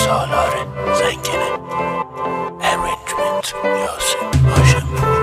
سالار زنگنه ارنجمنت یاسین هاشمپور.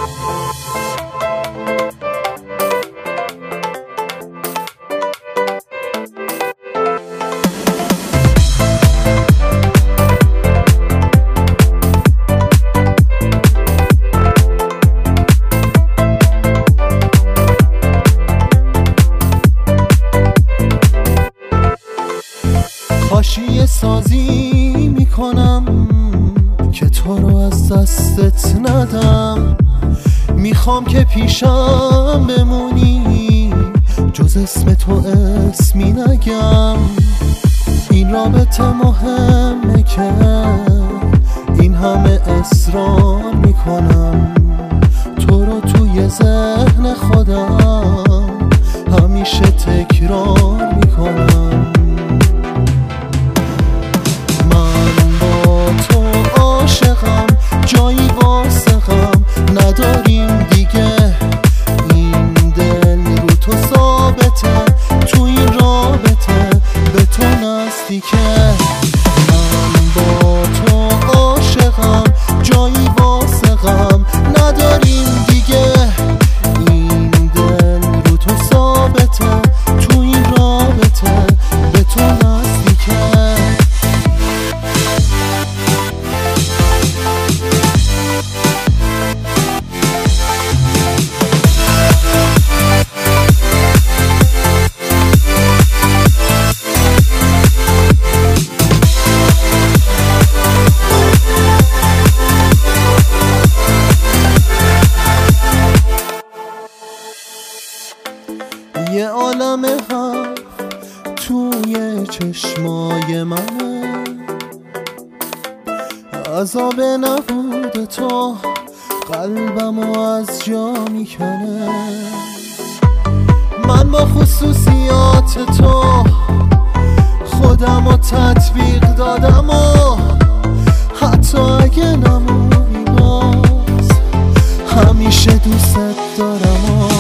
حاشیه سازی میکنم که تو رو از دستت ندم. میخوام که پیشم بمونی، جز اسم تو اسمی نگم. این رابطه مهمه که این همه اصرار میکنم. تو رو توی ذهن خودم همیشه تکرار میکنم. جایی واسه غم نداریم دیگه، این دل رو تو ثابته، تو این رابطه به تو نزدیکه. من با تو عاشقم، جایی واسه غم نداریم دیگه، این دل رو تو ثابته، تو این رابطه به تو نزدیکه. یه عالم حرف توی چشمای منه، عذاب نبود تو قلبمو از جا میکنه. من با خصوصیات تو خودمو تطبیق دادم و حتی اگه نمونی باز همیشه دوست دارم.